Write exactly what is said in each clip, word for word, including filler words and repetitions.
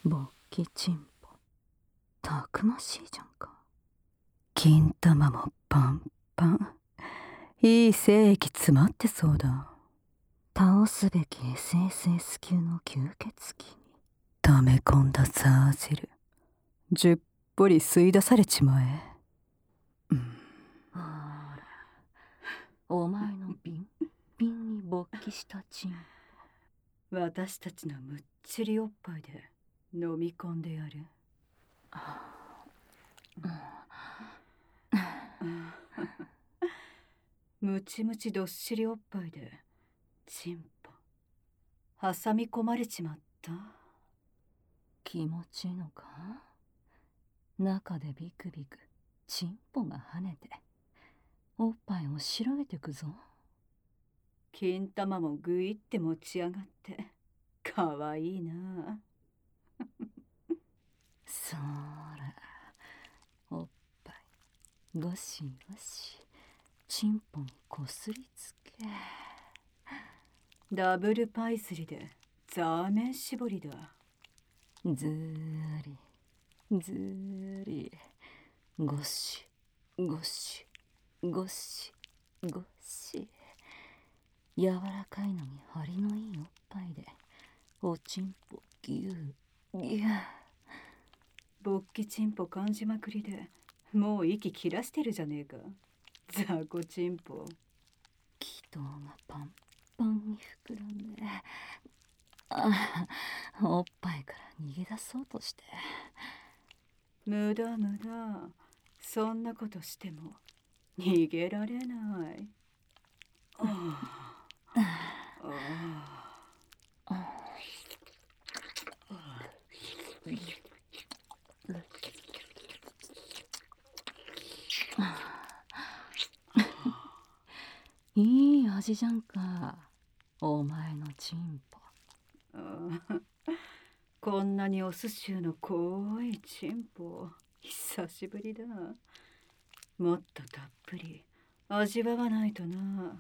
勃起チンポ、たくましいじゃんか。金玉もパンパン、いい精液詰まってそうだ。倒すべき エスエスエス 級の吸血鬼に溜め込んだザー汁、じゅっぽり吸い出されちまえ。うん、ほら、お前のビンビンに勃起したチンポ、私たちのむっちりおっぱいで飲み込んでやる。ムチムチどっしりおっぱいでチンポ挟み込まれちまった。気持ちいいのか？中でビクビクチンポが跳ねておっぱいを広げてくぞ。金玉もぐいって持ち上がってかわいいな。そら、おっぱいゴシゴシチンポにこすりつけ、ダブルパイスリでザーメン絞りだ。ずーりずーり、ゴシゴシゴシゴシ、柔らかいのに張りのいいおっぱいでおちんぽギューギュー。勃起チンポ感じまくりでもう息切らしてるじゃねえか。ザコチンポ。気道がパンパンに膨らんで、ああ、おっぱいから逃げ出そうとして。無駄無駄、そんなことしても逃げられない。ああああ、いい味じゃんか、お前のチンポ。こんなにお寿司の濃いチンポ久しぶりだ。もっとたっぷり味わわないとな。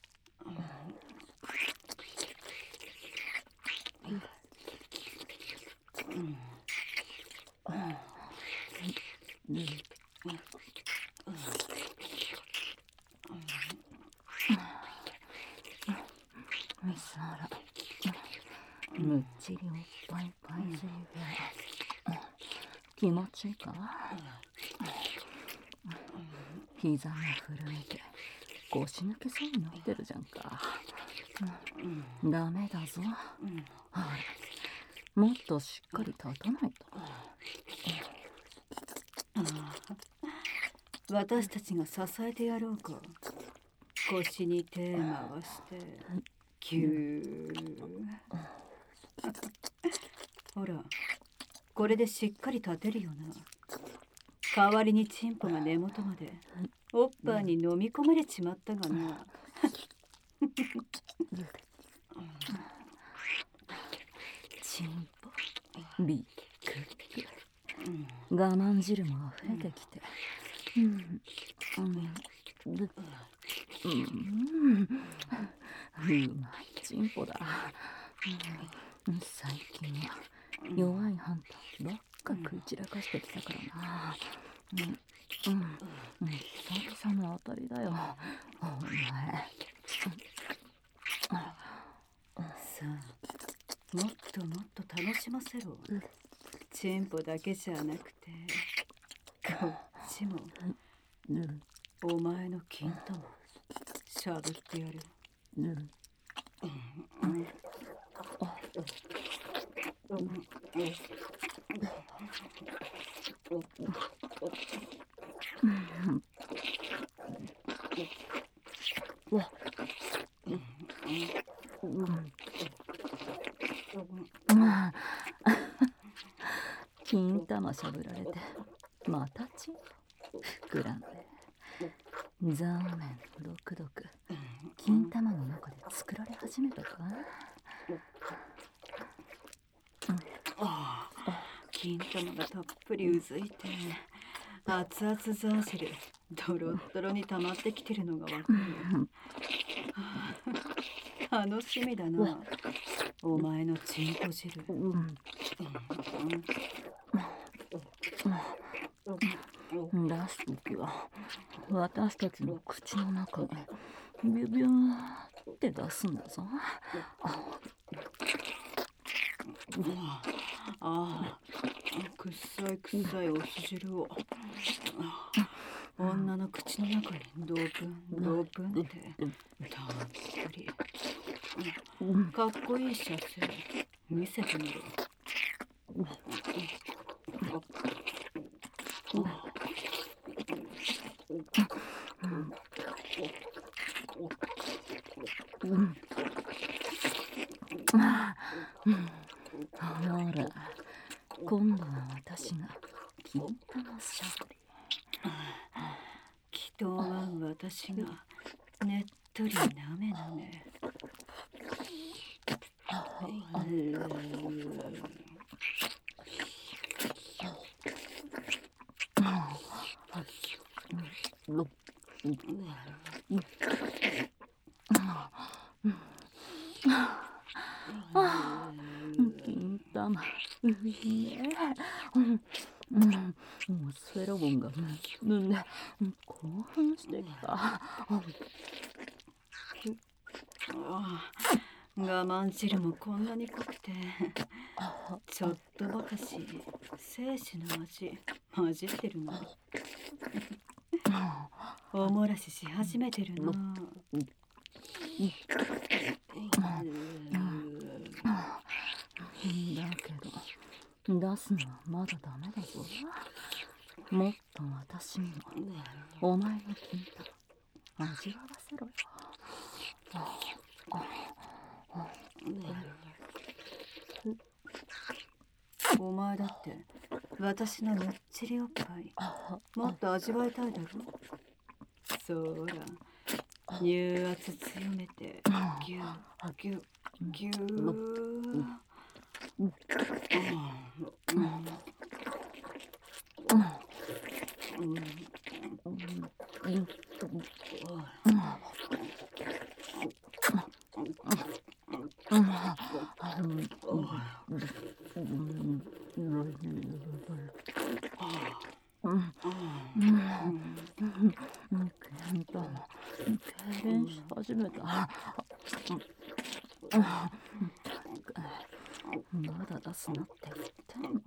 そら、むっちりおっぱいパイズリが気持ちいいか？膝が震えて腰抜けそうになってるじゃんか。ダメだぞ。ほら、もっとしっかり立たないと。私たちが支えてやろうか。腰に手回してギュー。ほら、これでしっかり立てるよな。代わりにチンポが根元までおっぱいに飲み込まれちまったがな。チンポビックック、我慢汁も溢れてきて、うんうんうん、うまいチンポだ。うん、最近は弱いハンターばっか食い散らかしてきたからな。うんうんうん、久々の当たりだよ、お前。さあ、もっともっと楽しませろ。チンポだけじゃなくてこっちもお前の金玉しゃぶってやる。金玉しゃぶられてまたチンポ膨らんで、ザーメン毒々金玉の中で作られ始めたか。金玉がたっぷりうずいて熱々ザー汁ドロッドロに溜まってきてるのがわかる。楽しみだな、お前のチンポ汁。 出すときは私たちの口の中にビュビュンって出すんだぞ。 ああ、くっさいくっさいお酢汁を女の口の中にドープンドープンってたっぷり。かっこいいシャツ見せてみろ。 ほら、今度は私が金玉しゃぶり。 気と合う私がねっとりなめなめ。 金玉、うめえ。もうスフェロモンがむんで興奮してきた。 我慢汁もこんなに濃くてちょっとばかし精子の味混じってるの。おもらしし始めてるな。 だけど出すのはまだダメだぞ。もっと私にもお前の金玉味わわせろよ。 お前だって私のむっちりおっぱいもっと味わいたいだろ。そら乳圧強めてギュッギュッギュー。 痙攣し始めた。まだ出すなって言ってんのに。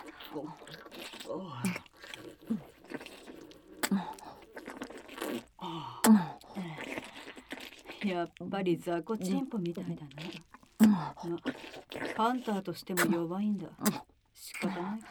やっぱり雑魚チンポみたいだな。ま、パンターとしても弱いんだ。仕方ないか。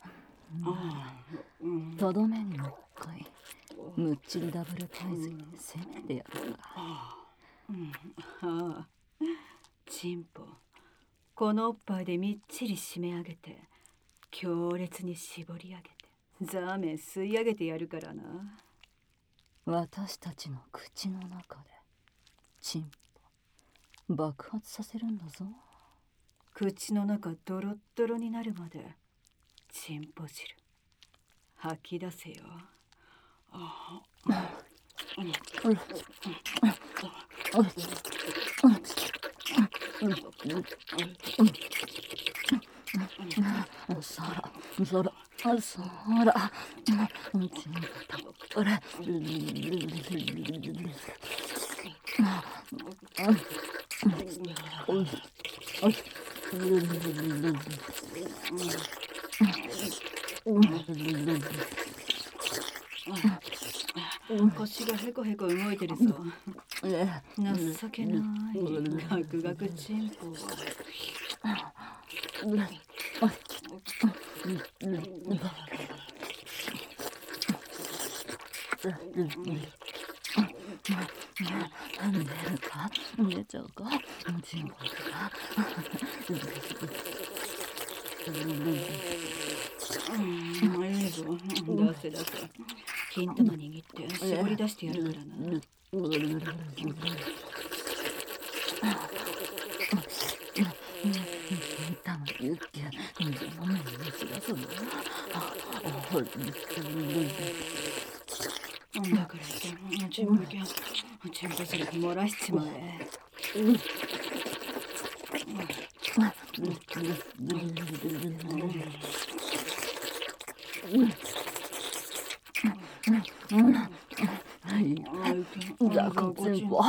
とどめにもっかいむっちりダブルパイズに攻めてやるか。 ああ、チンポこのおっぱいでみっちり締め上げて強烈に絞り上げてザーメン吸い上げてやるからな。 私たちの口の中でチンポ爆発させるんだぞ。 口の中ドロッドロになるまでチンポ汁吐き出せよ。ああそらそらそらチンポたっぷり。 腰がへこへこ動いてるぞ。情けないガクガクチンポ。 出るか出ちゃうかチンポが。 うん、いいぞ。出せ出せ。金玉握って絞り出してやるからな。 金玉ユッケ水の目に打ち出すぞ。 だから言ってチンポキャチンポ汁漏らしちまえ。 咋个进步？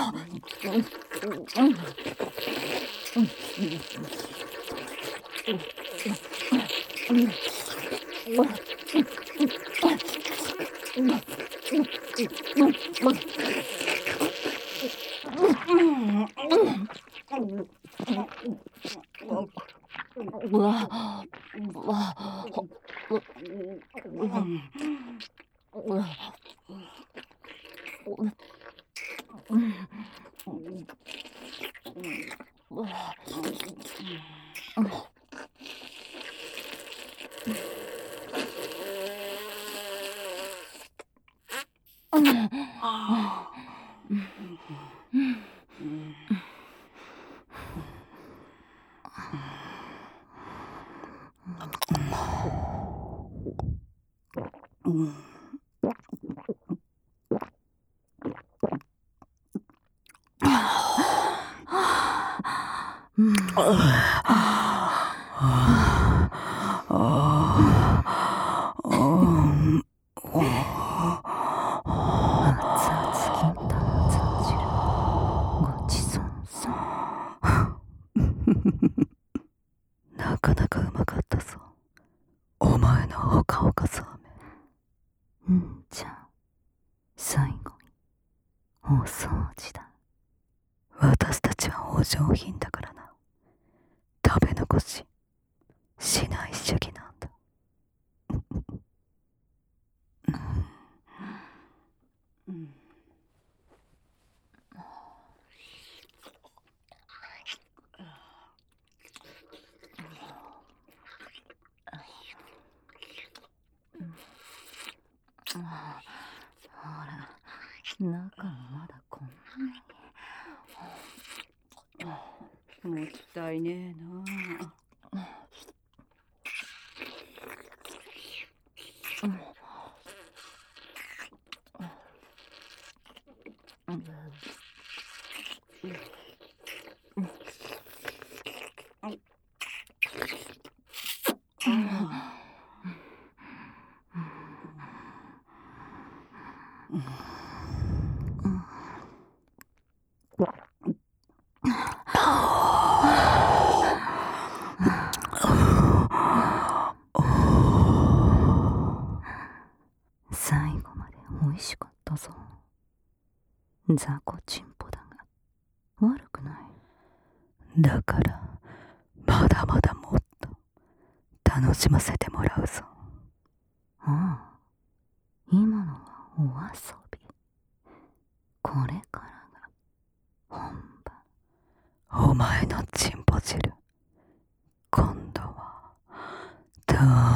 なかなかうまかったぞ。お前のお顔がそうめ。んじゃ、最後にお掃除だ。私たちはお上品だからな。食べ残ししない主義なんだ。うんほら、中もまだこんなに。もったいねえな。最後まで美味しかったぞ。雑魚チンポだが悪くない。だからまだまだもっと楽しませてもらうぞ。ああ、今のはお遊び。これからが本番。お前のチンポ汁、今度はどう